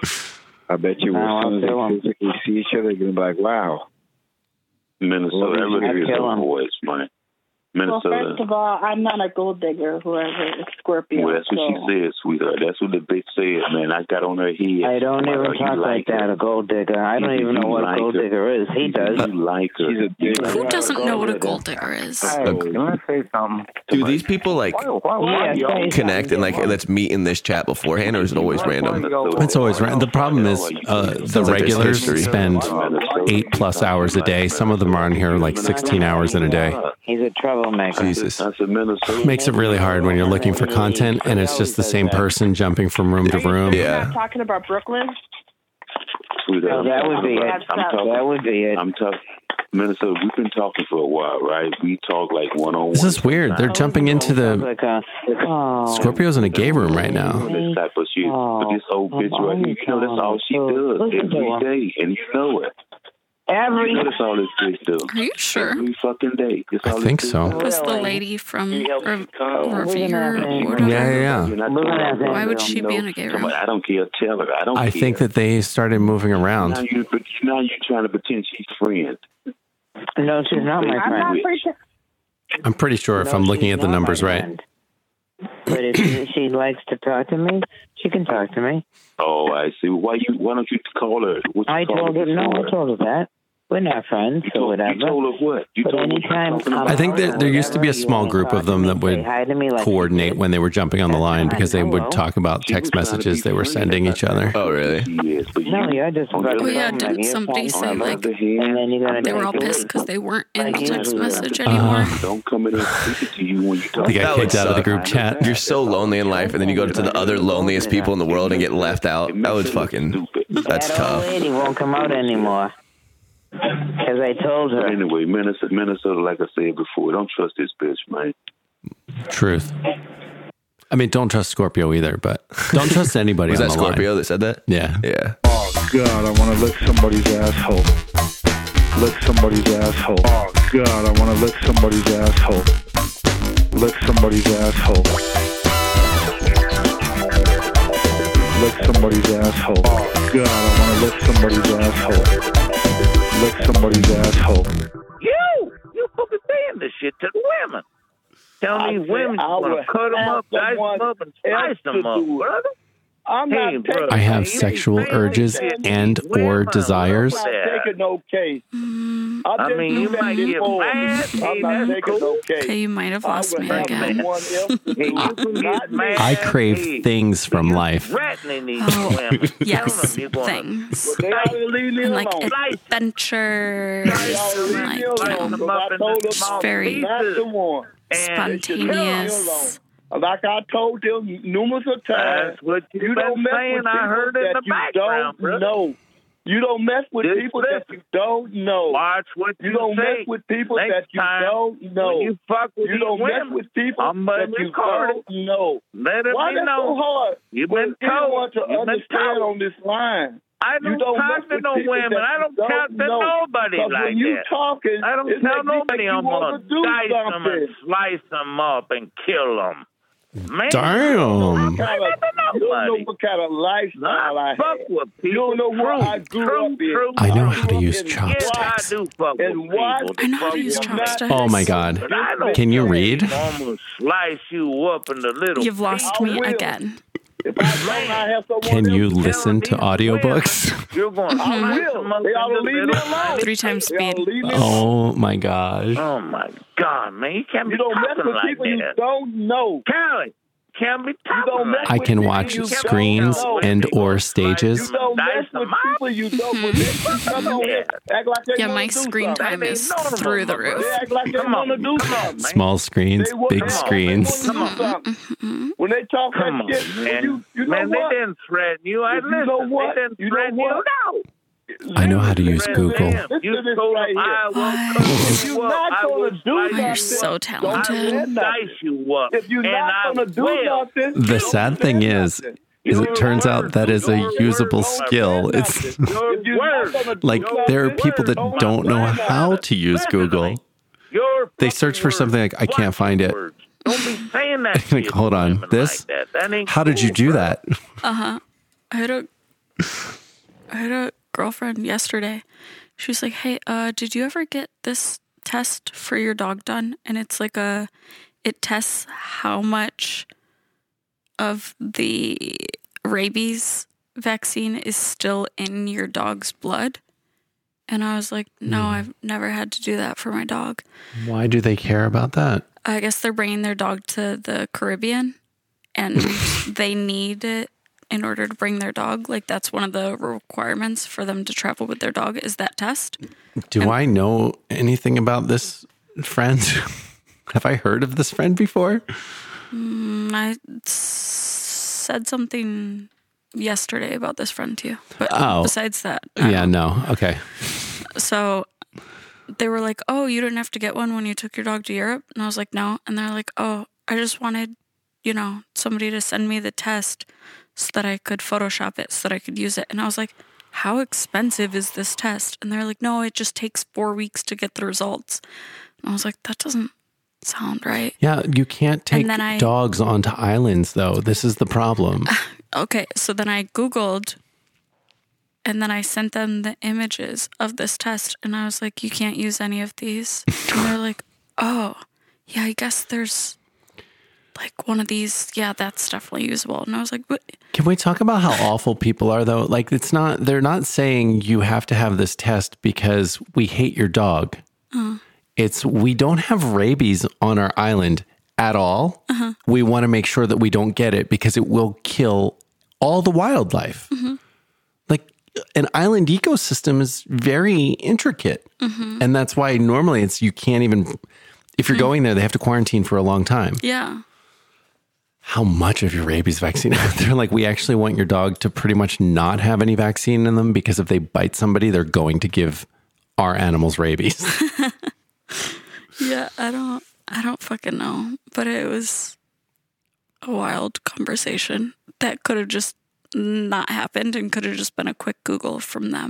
I bet you No, as soon I'll as they kill 'em. physically see each other, they're going to be like, wow. Minnesota, that Well, really I'd is kill a 'em. voice, man. Well, Minnesota. first of all, I'm not a gold digger. Whoever is Scorpio. Well, that's what so. she said, sweetheart. That's what the bitch said, man. I got on her head. I don't Like, even oh, you talk like like that, her. a gold digger. I don't You- even know you what like a gold her. digger is. He does. You like her. She's a dick. Who Yeah, doesn't gold know what a digger. gold digger is? Oh, can I say something? Do these people like Yeah, say connect and like let's meet in this chat beforehand, or is it always random? It's always random. The problem is uh, the Sounds like there's regulars history. spend eight plus hours a day. Some of them are on here like sixteen hours in a day. He's a troublemaker. Jesus. That's a Minnesota. Makes it really hard when you're looking for content and it's just the same person jumping from room to room. You're Yeah. not talking about Brooklyn? Sweetheart, Oh, that would be it. I'm talking. That would be it. I'm talking. Minnesota, we've been talking for a while, right? We talk like one on one. This is weird. They're jumping into the Like a, oh, Scorpio's in a gay room right now. This type of shit. Oh, But this old bitch right here, you know that's all she does Listen to her. every day, and you know it. every You know that's all this bitch does. Are you sure? Every fucking day. That's I all think this bitch so. does. Was the lady from Re- Look Revere at or that. whatever? Yeah, yeah, yeah. You're not Look at doing that. it. Why would she be in a gay room? I don't care. Tell her. I don't I care. think that they started moving now around. you, but now you're trying to pretend she's friend. No, she's not my I'm not friend. pretending. I'm pretty sure if No, I'm looking she's at the not my numbers right. friend. but if she, she likes to talk to me, she can talk to me. Oh, I see. Why you? Why don't you call her? What you I call told her, no, before? I told her that. We're not friends You or told, whatever. you told her what? You But told her what anytime you're talking I'm about? I think there, there used to be a whatever, you small wanna group talk of them to that me, would say hi to me like coordinate when they were jumping on the line because they would Hello. talk about text messages they were sending each other. Oh, really? Yes, but No, you're just on the fucking other Oh yeah, hand- didn't you're somebody fine. say on the like other hand, And then you're gonna they were all take it. pissed because they weren't in the Like text usually. message Uh-huh. anymore? don't come in and speak it to you when you talk. They got That would kicked out of the suck. group chat. You're so lonely in life, and then you go to the other loneliest people in the world and get left out. That would fucking. That's That old tough. lady won't come out anymore. Because I told But her. anyway, Minnesota, Minnesota, like I said before, don't trust this bitch, man. Truth. I mean, don't trust Scorpio either, but don't trust anybody Was on that the Scorpio line. that said that? Yeah. Yeah. Oh, God, I want to lick somebody's asshole. Lick somebody's asshole. Oh, God, I want to lick somebody's asshole. Lick somebody's asshole. Lick somebody's asshole. Oh, God, I want to lick somebody's asshole. Lick somebody's asshole. You, you fucking saying this shit to the women. Tell I me said women I want to would cut them have up, dice someone them up, and else slice to them up, do it. brother. I'm Hey, not brother. taking. I have You ain't sexual saying urges that. and or Women desires. love I'm not that. taking no case. I've I been mean, through you that might get before. mad. I'm Hey, not that's taking cool. no case. Okay, you might have I lost would me have again. someone else to do Hey, you it. can Not get me. mad. I crave Hey, things from life. threatening these Oh, women. Tell yes, them you're gonna things. But they ought to leave me And like alone. adventures They ought to and leave like me alone. you know, Because I told them small very not to one. spontaneous. Like I told them numerous of times, That's what you've you been don't mess saying. with I people heard in that the you background, don't brother. know. You don't mess with Just people that you don't know. Watch what You you don't say. mess with people Next that you time, don't know. When you fuck with You these don't women, mess with people I'm that gonna you record it. don't know. Let it Why be that's known. so hard? You've But been anyone told. to You've been understand told. on this line. I You don't don't talk mess to with no people women. that I you don't don't talk to know. nobody 'Cause like when you that. talking, I don't it tell make you nobody think I'm you gonna wanna do dice them something. and slice them up and kill them. Man, Damn. Kind of, I you don't know what kind of lifestyle I fuck had. with people. You don't know what True, I grew true, up in. true. I know how to grew up use in Yes, I chopsticks. do fuck with And people. what? I know how to use I'm not- chopsticks. Oh my God. But I don't Can you read? I'm gonna slice you up into little You've lost I me will. again. If I don't, I have someone Can you else. listen to audiobooks? You're going to I slice will. them up They ought to into leave me little alone. Three times They ought to speed. leave me alone. Oh my gosh. Oh my God, man! You can't You be don't mess talking with like people you that. don't know. Callie, can't be talking don't like mess I that. can people watch you don't screens know. and or stages. You don't mess with people you don't know. They come on here, act like they Yeah, wanna my do screen something. time is through the roof. They act like they Come on, want to do come on, something. man. Small screens, They wa- big come on, screens. They wanna do something. When they talk Come on, that shit, man. you, you know man, what? they didn't threaten you. I If you listened. know what? They didn't You know threaten what? you. No. I know how to use Threaten Google. them. Listen You to this told right them here. I will cut If you you're up. not I gonna will do slice nothing, You're you so up. talented. I will dice you up. If you're and not I gonna do will. nothing, The don't sad say thing is, nothing. is Your it turns out words, that is a your usable words, don't skill. say It's nothing. If you're not gonna do like there are nothing, people that don't don't know say how nothing. to use Google. Your They search for something like I can't find it. words. Don't be saying that Like, shit hold to on, women this? like that. That ain't How did you cool, do bro. that? Uh huh. I had a I had a girlfriend yesterday. She was like, "Hey, uh, did you ever get this test for your dog done?" And it's like a, it tests how much of the rabies vaccine is still in your dog's blood. And I was like, "No, I've never had to do that for my dog." Why do they care about that? I guess they're bringing their dog to the Caribbean, and they need it in order to bring their dog. Like, that's one of the requirements for them to travel with their dog is that test. Do And- I know anything about this friend? Have I heard of this friend before? Mm, I s- said something yesterday about this friend to you, but Oh. besides that, I Yeah, no. Okay. So they were like, "Oh, you didn't have to get one when you took your dog to Europe?" And I was like, "No." And they're like, "Oh, I just wanted, you know, somebody to send me the test so that I could Photoshop it so that I could use it." And I was like, "How expensive is this test?" And they're like, "No, it just takes four weeks to get the results." And I was like, "That doesn't sound right." Yeah, you can't take then I- dogs onto islands, though. This is the problem. Okay, so then I Googled and then I sent them the images of this test and I was like, "You can't use any of these." And they're like, "Oh, yeah, I guess there's like one of these, yeah, that's definitely usable. And I was like, what? Can we talk about how awful people are though? Like it's not, they're not saying you have to have this test because we hate your dog. Uh, It's, we don't have rabies on our island at all. Uh-huh. We want to make sure that we don't get it because it will kill all the wildlife. Mhm. Like an island ecosystem is very intricate. Mhm. And that's why normally it's, you can't even, if you're Mm. going there, they have to quarantine for a long time. yeah. How much of your rabies vaccine? They're like, we actually want your dog to pretty much not have any vaccine in them because if they bite somebody, they're going to give our animals rabies. Yeah, I don't, I don't fucking know. But it was a wild conversation that could have just not happened and could have just been a quick Google from them.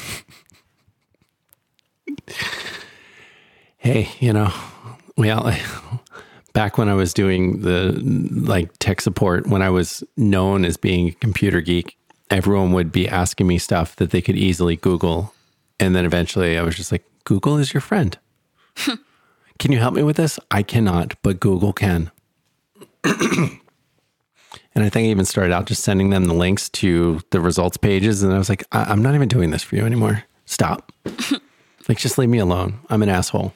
Hey, you know, well, back when I was doing the like tech support, when I was known as being a computer geek, everyone would be asking me stuff that they could easily Google. And then eventually I was just like, Google is your friend. Can you help me with this? I cannot, but Google can. And I think I even started out just sending them the links to the results pages. And I was like, I- I'm not even doing this for you anymore. Stop. Like, just leave me alone. I'm an asshole.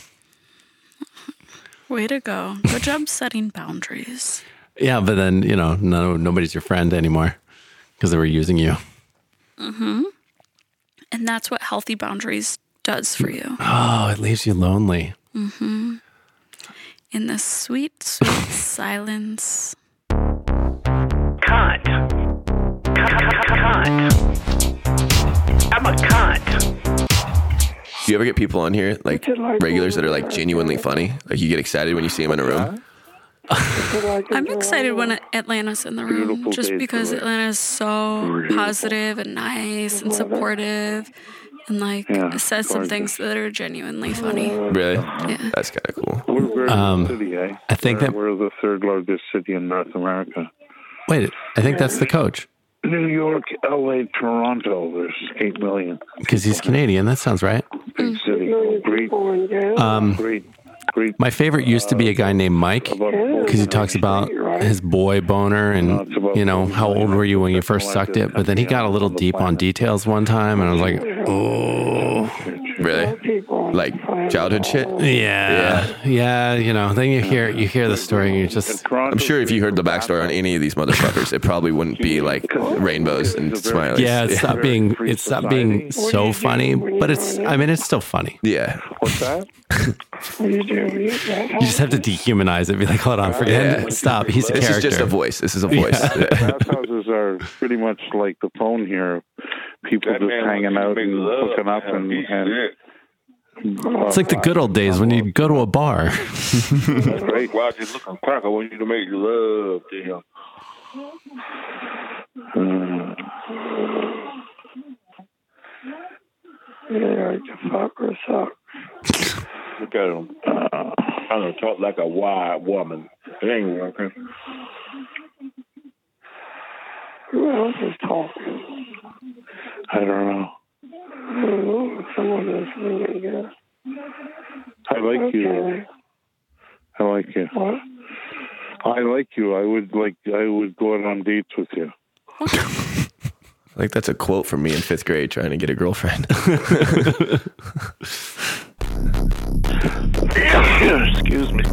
Way to go. Good job setting boundaries. Yeah, but then, you know, no, nobody's your friend anymore because they were using you. Mm-hmm. And that's what healthy boundaries does for you. Oh, it leaves you lonely. Mm-hmm. In the sweet, sweet silence. Cunt. Cunt. Cunt. I'm a cunt. Do you ever get people on here, like regulars that are like genuinely funny? Like you get excited when you see them in a room? I'm excited when Atlanta's in the room, just because Atlanta's so positive and nice and supportive, and like Yeah, says some gorgeous. things that are genuinely funny. Really? Yeah. That's kind of cool. We're very Um, city, eh? I think we're, that- we're the third largest city in North America. Wait, I think that's the coach New York, L A, Toronto. There's eight million. because he's Canadian. That sounds right. Big city. Great. Um, Great. Great. My favorite used to be a guy named Mike because he talks about his boy boner and, you know, how old were you when you first sucked it? But then he got a little deep on details one time and I was like, oh. Really? Like childhood shit? Yeah. Yeah, you know, then you hear you hear the story and you just... I'm sure if you heard the backstory on any of these motherfuckers, it probably wouldn't be like rainbows and smileys. Yeah, it's not being it's not being so funny, but it's I mean it's still funny. Yeah. What's that? You just have to dehumanize it. Be like, hold on, forget Yeah. it. Stop. He's a This character. is just a voice. This is a voice. Yeah. Bathhouses are pretty much like the phone here. People just hanging out and hooking up and. and It's like the good old days when you'd go to a bar. That's great. Why just looking crack? I want you to make love to him. Yeah, the fucker sucks. Look at him. Uh, trying to talk like a wild woman. It ain't working. Who else is talking? I don't know. I don't know. Someone listening, I guess. I like you. I like you. What? I like you. I would like. I would go out on dates with you. Like that's a quote from me in fifth grade trying to get a girlfriend. Excuse me.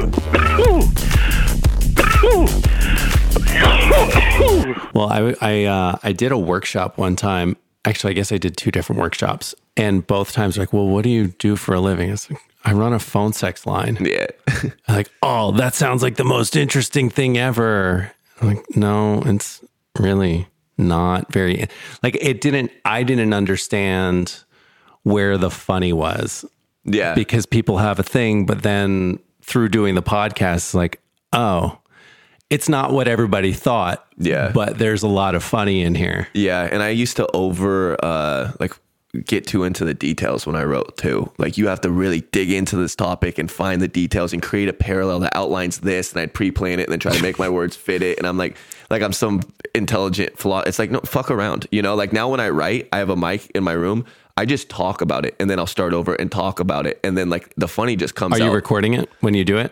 Well, I I uh, I did a workshop one time. Actually, I guess I did two different workshops, and both times like, well, what do you do for a living? It's like, I run a phone sex line. Yeah. I'm like, oh, that sounds like the most interesting thing ever. I'm like, no, it's really not very. Like, it didn't. I didn't understand where the funny was. Yeah. Because people have a thing, but then through doing the podcast, it's like, oh, it's not what everybody thought. Yeah. But there's a lot of funny in here. Yeah, and I used to over uh like get too into the details when I wrote too. Like you have to really dig into this topic and find the details and create a parallel that outlines this, and I'd pre-plan it and then try to make my words fit it. And I'm like, like I'm some intelligent flaw. It's like, no, fuck around. You know, like now when I write, I have a mic in my room. I just talk about it and then I'll start over and talk about it. And then like the funny just comes Are out. you recording it when you do it?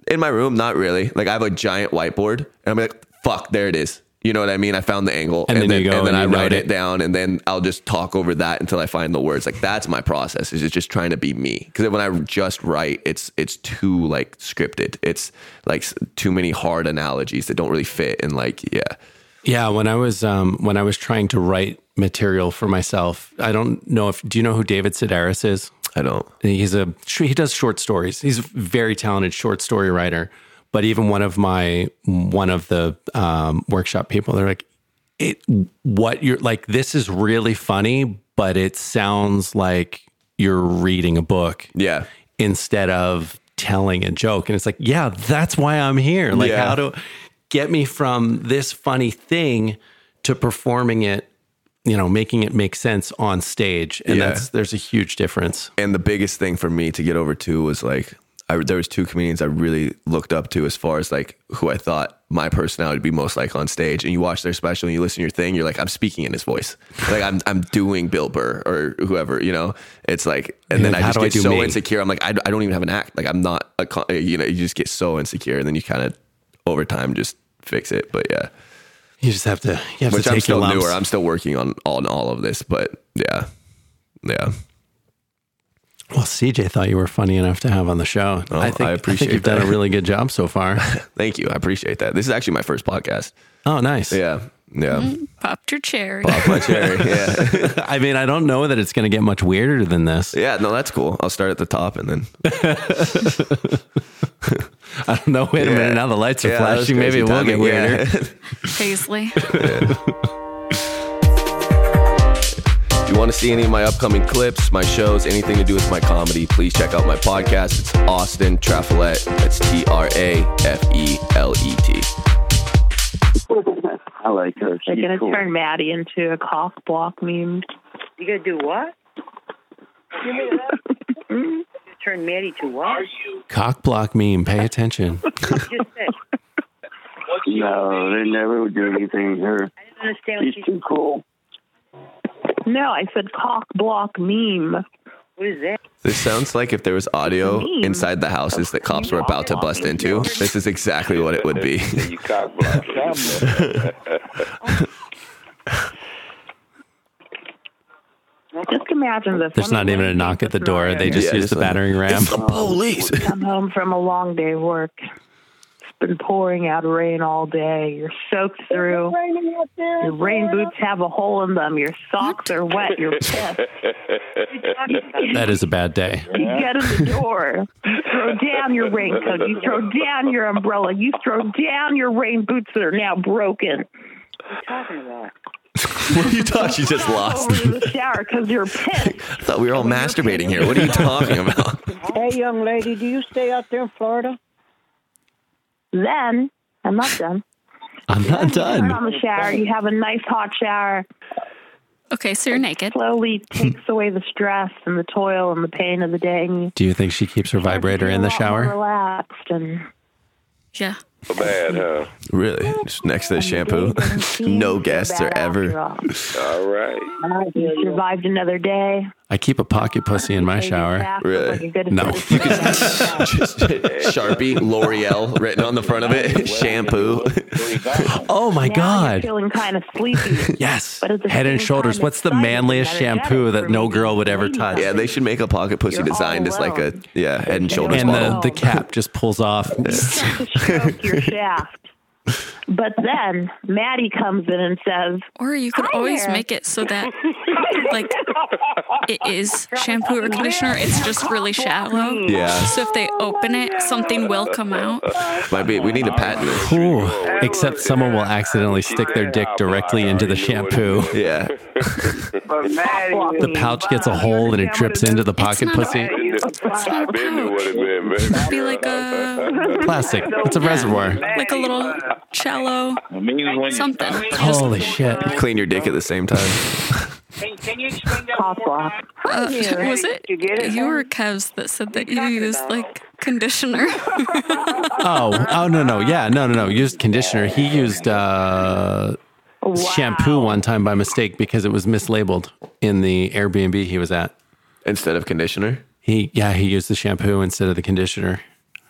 In my room, not really. Like I have a giant whiteboard, and I'm like, "Fuck, there it is." You know what I mean? I found the angle, And and, then then, you go and then and I you write note it it. down, and then I'll just talk over that until I find the words. Like that's my process. Is it's just trying to be me. Because when I just write, it's it's too like scripted. It's like s- too many hard analogies that don't really fit. And like, yeah, Yeah, when I was um, when I was trying to write material for myself, I don't know if do you know who David Sedaris is? I don't. He's a he does short stories. He's a very talented short story writer. But even one of my one of the um, workshop people, they're like, "It what you're like. This is really funny, but it sounds like you're reading a book, yeah, instead of telling a joke." And it's like, yeah, that's why I'm here. Like, Yeah. how to get me from this funny thing to performing it, you know, making it make sense on stage. And Yeah. that's there's a huge difference. And the biggest thing for me to get over too was like, I, there was two comedians I really looked up to as far as like who I thought my personality would be most like on stage. And you watch their special and you listen to your thing, you're like, I'm speaking in his voice. Like I'm I'm doing Bill Burr or whoever, you know. It's like, and You're then like, I how just do I get do so me? insecure. I'm like, I, I don't even have an act. Like I'm not a, con- you know. You just get so insecure, and then you kind of over time just fix it. But yeah, You just have to you have which to I'm take still your lumps. newer. I'm still working on on all of this, but yeah, yeah. Well, C J thought you were funny enough to have on the show. Oh, I think I appreciate I think you've that. done a really good job so far. Thank you. I appreciate that. This is actually my first podcast. Oh, nice. Yeah. Yeah. Mm, popped your cherry. Pop my cherry. Yeah. I mean, I don't know that it's going to get much weirder than this. Yeah. No, that's cool. I'll start at the top and then. I don't know. Wait a Yeah. minute. Now the lights are Yeah, that was flashing. Maybe it crazy will get timing. weirder. Yeah. Paisley. If you want to see any of my upcoming clips, my shows, anything to do with my comedy, please check out my podcast. It's Austin Traffelet. That's T R A F E L E T. I like her. They're She's gonna cool. turn Maddie into a cock block meme. You gonna do what? You mean that? You turn Maddie to what? Cock block meme. Pay attention. Just say. No, they never would do anything to her. I didn't understand what She's you too cool. No, I said cock block meme. What is that? This sounds like if there was audio inside the houses that cops were about to bust into. This is exactly what it would be. You cock block. Just imagine this. There's not even a knock at the door. They just Yeah, use just the like, battering ram. It's the police. Come home from a long day of work. It's been pouring out rain all day. You're soaked through. Your rain boots have a hole in them. Your socks are wet. You're pissed. That is a bad day. You get in the door. You throw down your raincoat. You throw down your umbrella. You throw down your rain boots that are now broken. What are you talking about? What are you talking? You just lost. Over to the shower because you're pissed. I thought we were all masturbating here. What are you talking about? Hey, young lady, do you stay out there in Florida? Then, I'm not done. I'm not Turn done. on the shower. You have a nice hot shower. Okay, so you're naked. Slowly takes away the stress and the toil and the pain of the day. And you Do you think she keeps her vibrator in the feel a lot more shower? relaxed and Yeah. So bad, huh? Really? Just next to the shampoo. No guests are ever. All right. you survived another day. I keep a pocket pussy in my shower. Really? Good No. You could just Sharpie, L'Oreal written on the front of it. Shampoo. Oh my Now God. You're feeling kind of sleepy. Yes. But at the Head and same Shoulders. time, What's the excited manliest and energetic shampoo that for no me. girl would ever touch? Yeah, they should make a pocket pussy You're all designed as like a alone. yeah head and shoulders And bottle. the, the cap just pulls off. Stroke your shaft. But then Maddie comes in and says, Or you could Hi always there. make it so that, like, it is shampoo or conditioner. It's just really shallow. Yeah. So if they open it, something will come out. Might be. We need to patent it. Ooh, except someone will accidentally stick their dick directly into the shampoo. Yeah. But Maddie, The pouch gets a hole and it drips into the pocket not- pussy. It's not a I've been to what pouch. it been, baby. It'd be like a, Plastic. It's a reservoir. like a little shallow something. Holy shit. Clean your dick at the same time. Can, can you explain that? Pop off. Uh, was it You get it? you or Kevs that said that you used like conditioner? Oh, oh no, no, yeah, no, no, no. Used conditioner. He used uh, shampoo one time by mistake because it was mislabeled in the Airbnb he was at. Instead of conditioner. He, yeah, he used the shampoo instead of the conditioner.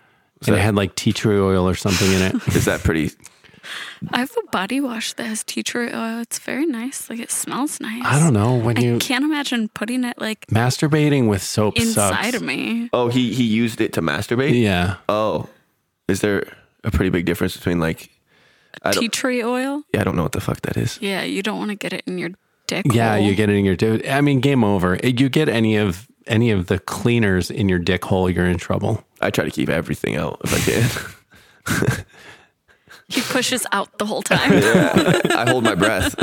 and it had like tea tree oil or something in it. Is that pretty? I have a body wash that has tea tree oil. It's very nice. Like, it smells nice. I don't know when you I can't imagine putting it like masturbating with soap inside sucks. of me. Oh, he he used it to masturbate? Yeah. Oh, is there a pretty big difference between like I Tea don't, tree oil? yeah, I don't know what the fuck that is. Yeah, you don't want to get it in your dick. Yeah, hole. you get it in your dude. I mean, game over. You get any of any of the cleaners in your dick hole, you're in trouble. I try to keep everything out if I can. He pushes out the whole time. Yeah, I hold my breath.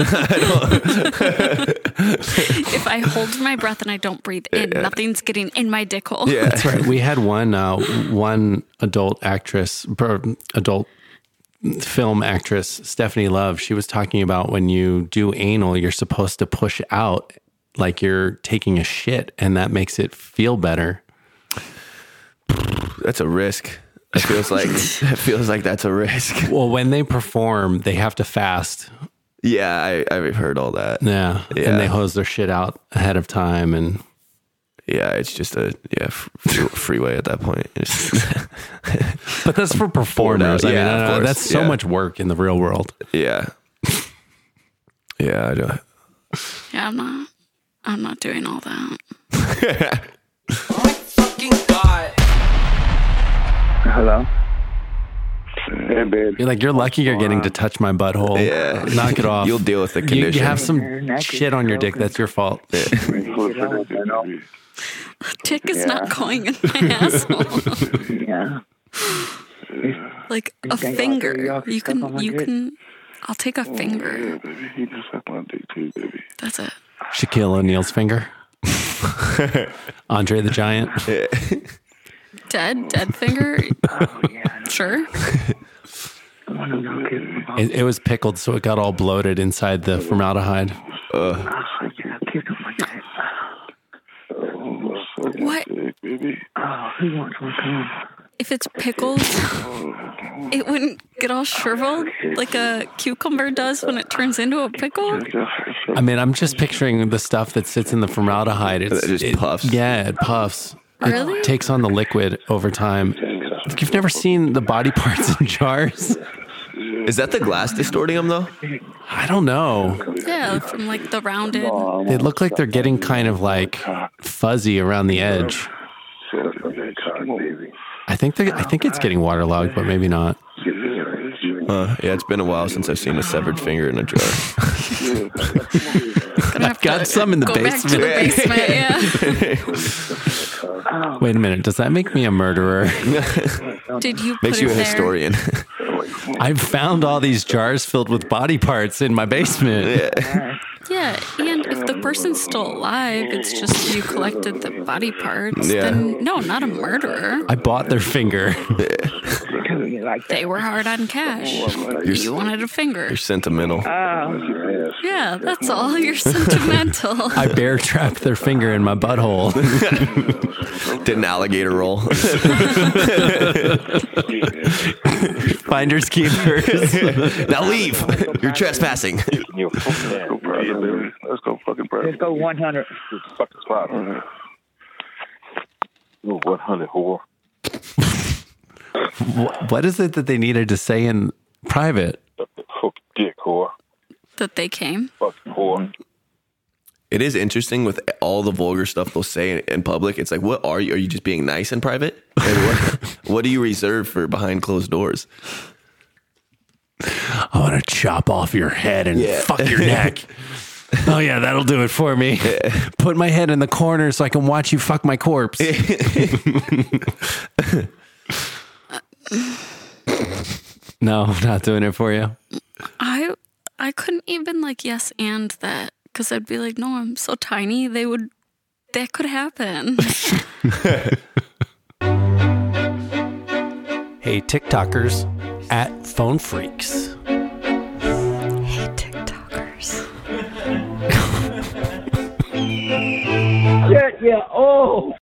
If I hold my breath and I don't breathe in, Yeah. nothing's getting in my dick hole. Yeah, That's right. We had one uh, one adult actress, per- adult film actress, Stephanie Love. She was talking about when you do anal, you're supposed to push out like you're taking a shit, and that makes it feel better. That's a risk. It feels like it feels like that's a risk. Well, when they perform, they have to fast. Yeah, I, I've heard all that. Yeah. Yeah. And they hose their shit out ahead of time. And yeah, it's just a yeah f- freeway at that point. It's but that's for performers. I mean, Yeah, I of don't know. course. That's so Yeah. much work in the real world. Yeah. Yeah, I don't. Yeah, I'm not. I'm not doing all that. Hello? Hey, babe. You're like, you're lucky you're getting to touch my butthole. Yeah. Knock it off. You'll deal with the You, condition. you have some shit on your dick. That's your fault. Dick is Yeah. not going in my asshole. Yeah. Like You a think I'll finger. do y'all You stuff on can. my You dick? can. I'll take a finger. Yeah, baby. He can suck my dick too, baby. That's it. Shaquille O'Neal's finger. Andre the Giant. Dead. Dead finger. Sure. It, it was pickled, so it got all bloated inside the formaldehyde. What? Oh, who wants one? Come on. If it's pickled, it wouldn't get all shriveled like a cucumber does when it turns into a pickle. I mean, I'm just picturing the stuff that sits in the formaldehyde. It's, It just it- puffs. Yeah, it puffs. Really? It takes on the liquid over time. You've never seen the body parts in jars? Is that the glass distorting them though? I don't know. Yeah, from like the rounded. They look like they're getting kind of like fuzzy around the edge. I think they, I think it's getting waterlogged, but maybe not. Uh, yeah, it's been a while since I've seen a severed finger in a jar. I've got some in the Go back to basement. the basement. Yeah. Wait a minute. Does that make me a murderer? Did you put Makes you it a there? historian. I've found all these jars filled with body parts in my basement. Yeah. Yeah, and if the person's still alive, it's just you collected the body parts. Yeah. Then no, not a murderer. I bought their finger. They were hard on cash. You're- You wanted a finger. You're sentimental. Yeah, that's all. You're sentimental. I bear trapped their finger in my butthole. Did an alligator roll. Finders keepers. Now leave. You're trespassing. Let's go fucking press. Let's go one hundred. Fucking spot. You one hundred whore. Wh- What is it that they needed to say in private? Fuck dick whore. That they came. Fucking whore. It is interesting with all the vulgar stuff they'll say in, in public. It's like, what are you? Are you just being nice in private? And what, what do you reserve for behind closed doors? I want to chop off your head and Yeah. fuck your neck. Oh, yeah, that'll do it for me. Put my head in the corner so I can watch you fuck my corpse. No, not doing it for you. I I couldn't even like yes and that because I'd be like, no, I'm so tiny. They would. That could happen. Hey, TikTokers, at Phone Freaks.